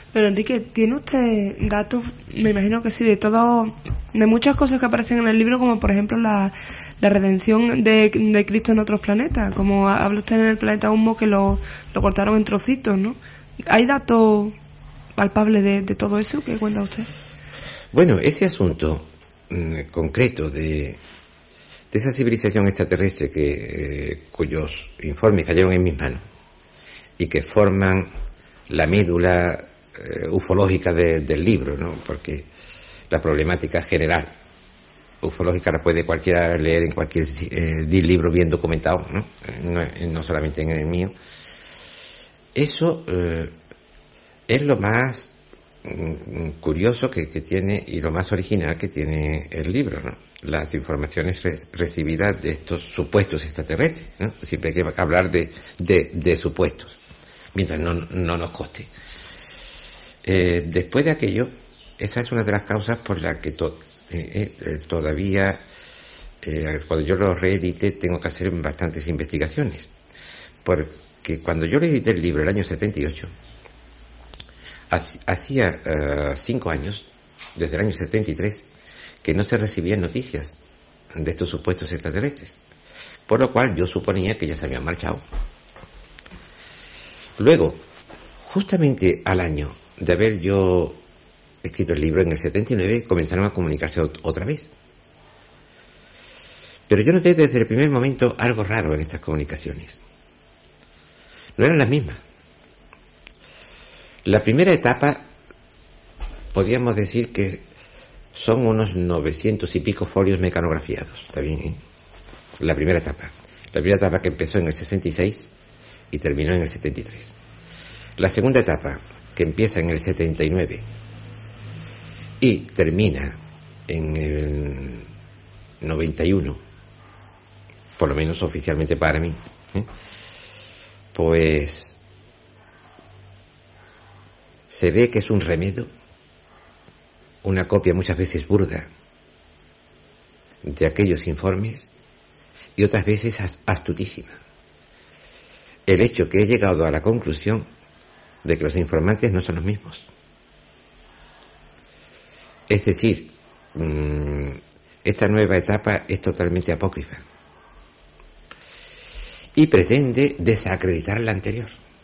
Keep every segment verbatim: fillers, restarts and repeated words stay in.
Pero Enrique, ¿tiene usted datos, me imagino que sí, de todo, de muchas cosas que aparecen en el libro, como por ejemplo la, la redención de, de Cristo en otros planetas, como habla usted en el planeta Humo que lo, lo cortaron en trocitos, ¿no? ¿Hay datos palpables de, de todo eso que cuenta usted? Bueno, ese asunto mmm, concreto de, de esa civilización extraterrestre que eh, cuyos informes cayeron en mis manos y que forman la médula eh, ufológica de, del libro, ¿no? Porque la problemática general ufológica la puede cualquiera leer en cualquier eh, libro bien documentado, ¿no? No, no solamente en el mío. Eso eh, es lo más mm, curioso que, que tiene y lo más original que tiene el libro, ¿no? Las informaciones re- recibidas de estos supuestos extraterrestres, ¿no? Siempre hay que hablar de, de, de supuestos, mientras no, no nos coste. Eh, después de aquello, esa es una de las causas por las que to- eh, eh, todavía, eh, cuando yo lo reedité, tengo que hacer bastantes investigaciones. Porque cuando yo reedité el libro, el año setenta y ocho, hacía uh, cinco años, desde el año setenta y tres, que no se recibían noticias de estos supuestos extraterrestres. Por lo cual yo suponía que ya se habían marchado. Luego, justamente al año de haber yo escrito el libro, en el setenta y nueve, comenzaron a comunicarse otra vez. Pero yo noté desde el primer momento algo raro en estas comunicaciones. No eran las mismas. La primera etapa, podríamos decir que son unos novecientos y pico folios mecanografiados, ¿está bien? ¿Eh? La primera etapa. La primera etapa que empezó en el sesenta y seis y terminó en el setenta y tres. La segunda etapa, que empieza en el setenta y nueve y termina en el noventa y uno, por lo menos oficialmente para mí, ¿eh? Pues se ve que es un remedio, una copia muchas veces burda de aquellos informes y otras veces astutísima. El hecho que he llegado a la conclusión de que los informantes no son los mismos. Es decir, mmm, esta nueva etapa es totalmente apócrifa y pretende desacreditar la anterior.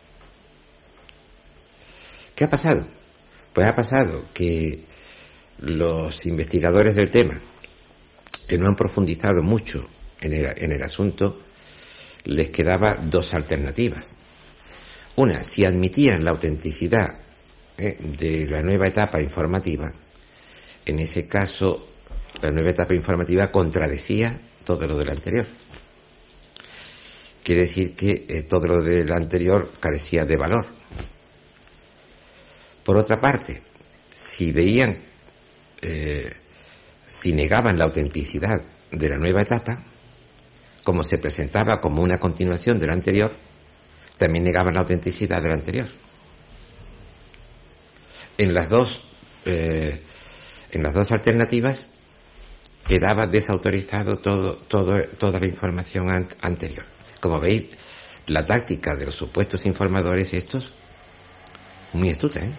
¿Qué ha pasado? Pues ha pasado que los investigadores del tema, que no han profundizado mucho en el, en el asunto, les quedaba dos alternativas. Una, si admitían la autenticidad eh, de la nueva etapa informativa, en ese caso la nueva etapa informativa contradecía todo lo del anterior. Quiere decir que eh, todo lo del anterior carecía de valor. Por otra parte, si veían, eh, si negaban la autenticidad de la nueva etapa, como se presentaba como una continuación de la anterior, también negaban la autenticidad de la anterior. En las dos, eh, en las dos alternativas quedaba desautorizado todo, todo, toda la información an- anterior. Como veis, la táctica de los supuestos informadores estos, muy astuta, ¿eh?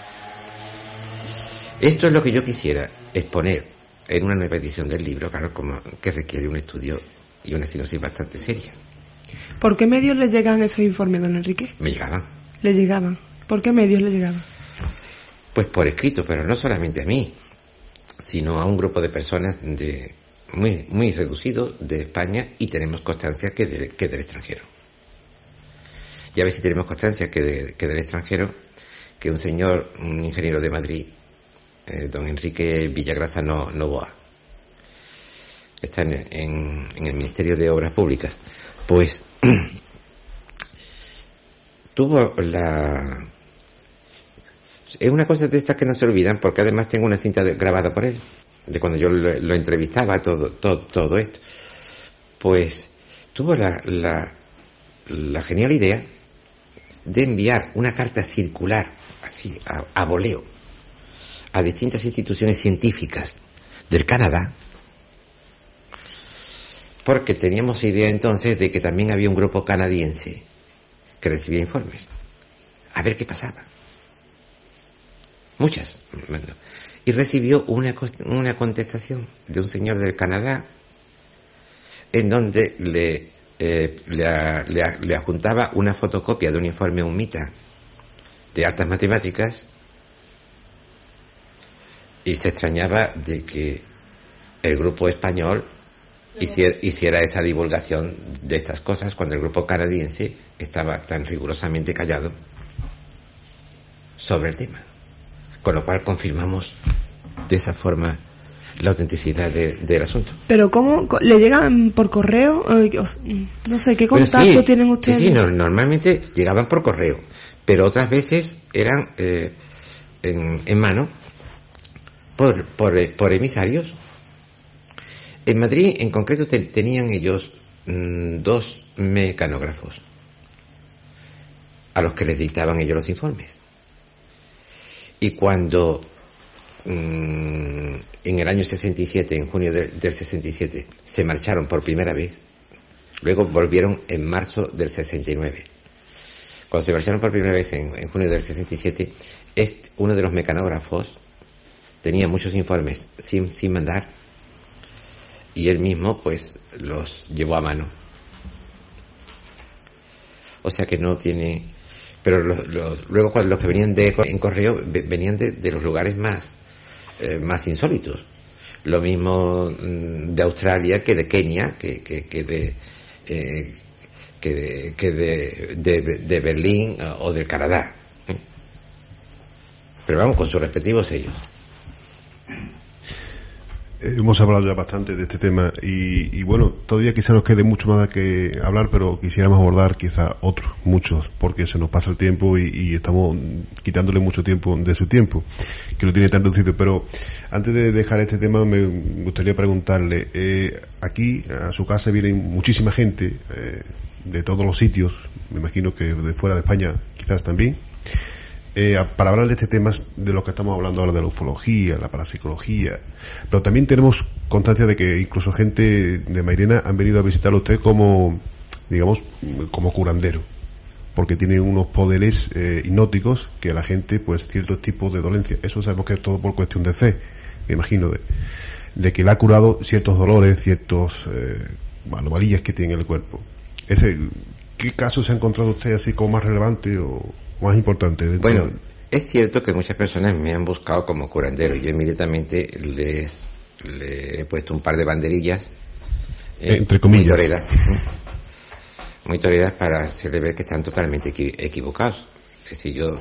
Esto es lo que yo quisiera exponer en una nueva edición del libro, claro, como que requiere un estudio y una sinopsis bastante seria. ¿Por qué medios le llegan esos informes, don Enrique? Me llegaban. ¿Le llegaban? ¿Por qué medios le llegaban? Pues por escrito, pero no solamente a mí, sino a un grupo de personas de muy muy reducido de España, y tenemos constancia que, de, que del extranjero. Ya ves si tenemos constancia que, de, que del extranjero, que un señor, un ingeniero de Madrid, eh, don Enrique Villagraza no, Novoa, está en, en, en el Ministerio de Obras Públicas, pues tuvo la... Es una cosa de estas que no se olvidan, porque además tengo una cinta de, grabada por él, de cuando yo lo, lo entrevistaba, todo, todo, todo esto. Pues tuvo la, la, la genial idea de enviar una carta circular, así, a, a voleo, a distintas instituciones científicas del Canadá, porque teníamos idea entonces de que también había un grupo canadiense que recibía informes. A ver qué pasaba. muchas. Y recibió una, una contestación de un señor del Canadá en donde le, eh, le, le, le adjuntaba una fotocopia de un informe UNMITA de altas matemáticas y se extrañaba de que el grupo español hiciera, hiciera esa divulgación de estas cosas cuando el grupo canadiense estaba tan rigurosamente callado sobre el tema. Con lo cual confirmamos de esa forma la autenticidad de, del asunto. ¿Pero cómo? ¿Le llegan por correo? No sé, ¿qué contacto sí, tienen ustedes? Sí, sí, no, normalmente llegaban por correo, pero otras veces eran eh, en, en mano por, por, por emisarios. En Madrid, en concreto, te, tenían ellos mmm, dos mecanógrafos a los que les dictaban ellos los informes. Y cuando mmm, en el año sesenta y siete, en junio de, del sesenta y siete, se marcharon por primera vez, luego volvieron en marzo del sesenta y nueve. Cuando se marcharon por primera vez en, en junio del sesenta y siete, este, uno de los mecanógrafos tenía muchos informes sin, sin mandar, y él mismo pues los llevó a mano. O sea que no tiene... Pero los, los, luego cuando los que venían de en correo venían de, de los lugares más eh, más insólitos. Lo mismo mmm, de Australia que de Kenia, que, que, que de eh, que de, que de, de, de Berlín o del Canadá. ¿eh? Pero vamos, con sus respectivos sellos. Hemos hablado ya bastante de este tema y, y bueno, todavía quizá nos quede mucho más que hablar, pero quisiéramos abordar quizá otros, muchos, porque se nos pasa el tiempo y, y estamos quitándole mucho tiempo de su tiempo, que lo tiene tan reducido. Pero antes de dejar este tema me gustaría preguntarle, eh, aquí a su casa viene muchísima gente eh, de todos los sitios, me imagino que de fuera de España quizás también, Eh, para hablar de este tema de lo que estamos hablando ahora, de la ufología, la parapsicología, pero también tenemos constancia de que incluso gente de Mairena han venido a visitar a usted como, digamos, como curandero, porque tiene unos poderes eh, hipnóticos que a la gente, pues, ciertos tipos de dolencias, eso sabemos que es todo por cuestión de fe, me imagino, de, de que le ha curado ciertos dolores, ciertos eh, anomalías que tiene en el cuerpo. Ese, ¿qué casos se ha encontrado usted así como más relevante o más importante? Bueno, es cierto que muchas personas me han buscado como curandero. Yo inmediatamente les, les he puesto un par de banderillas eh, entre comillas muy toreras, muy toreras para hacerles ver que están totalmente equi- equivocados. Es decir, yo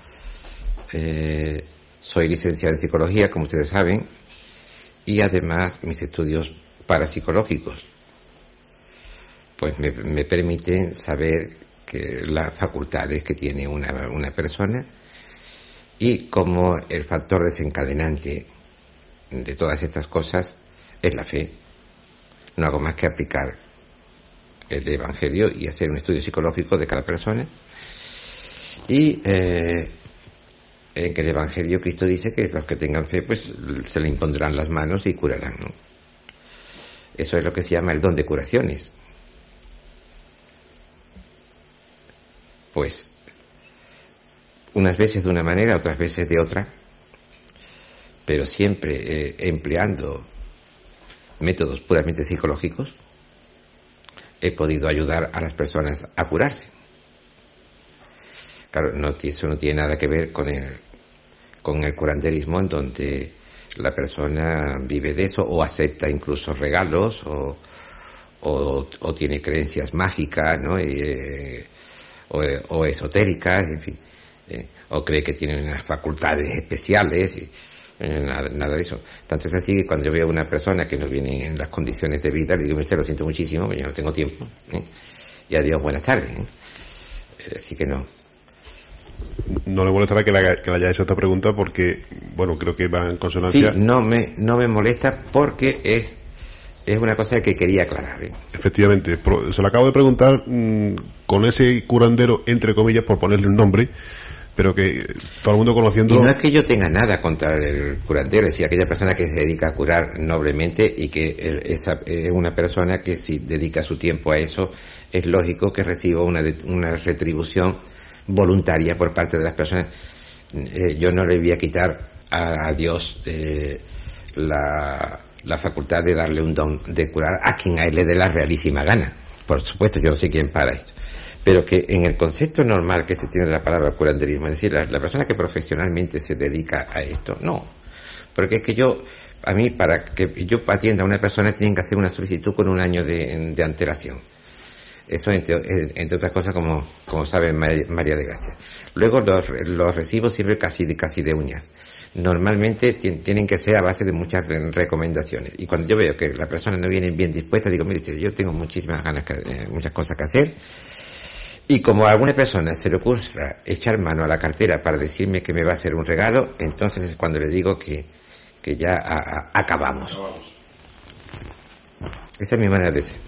eh, soy licenciado en psicología, como ustedes saben, y además mis estudios parapsicológicos pues me, me permiten saber que las facultades que tiene una, una persona y como el factor desencadenante de todas estas cosas es la fe. No hago más que aplicar el Evangelio y hacer un estudio psicológico de cada persona y eh, en que el Evangelio Cristo dice que los que tengan fe pues se le impondrán las manos y curarán, ¿no? Eso es lo que se llama el don de curaciones. Pues unas veces de una manera, otras veces de otra, pero siempre eh, empleando métodos puramente psicológicos, he podido ayudar a las personas a curarse. Claro, no, eso no tiene nada que ver con el, con el curanderismo, en donde la persona vive de eso o acepta incluso regalos o, o, o tiene creencias mágicas, ¿no? Y, eh, O, o esotéricas, en fin, eh, o cree que tienen unas facultades especiales, y, eh, nada, nada de eso. Tanto es así que cuando yo veo a una persona que no viene en las condiciones de vida, le digo, usted, lo siento muchísimo, pero yo no tengo tiempo, ¿eh? Y adiós, buenas tardes, ¿eh? Eh, así que no. No le molestará que le, haga, que le haya hecho esta pregunta porque, bueno, creo que va en consonancia. Sí, no me, no me molesta porque es Es una cosa que quería aclarar. ¿eh? Efectivamente, se lo acabo de preguntar mmm, con ese curandero, entre comillas, por ponerle un nombre, pero que todo el mundo conociendo... Y no es que yo tenga nada contra el curandero, es decir, aquella persona que se dedica a curar noblemente y que esa es una persona que si dedica su tiempo a eso, es lógico que reciba una, una retribución voluntaria por parte de las personas. eh, yo no le voy a quitar a, a Dios eh, la, la facultad de darle un don de curar a quien a él le dé la realísima gana. Por supuesto, yo no sé quién para esto. Pero que en el concepto normal que se tiene de la palabra curanderismo, es decir, la, la persona que profesionalmente se dedica a esto, no. Porque es que yo, a mí, para que yo atienda a una persona, tienen que hacer una solicitud con un año de, de antelación. Eso, entre, entre otras cosas, como, como sabe María de Gracia. Luego, los, los recibos siempre casi de, casi de uñas. Normalmente tienen que ser a base de muchas recomendaciones. Y cuando yo veo que la persona no viene bien dispuesta, digo, mire, yo tengo muchísimas ganas, que, eh, muchas cosas que hacer. Y como a alguna persona se le ocurra echar mano a la cartera para decirme que me va a hacer un regalo, entonces es cuando le digo que, que ya a, a, acabamos. Esa es mi manera de ser.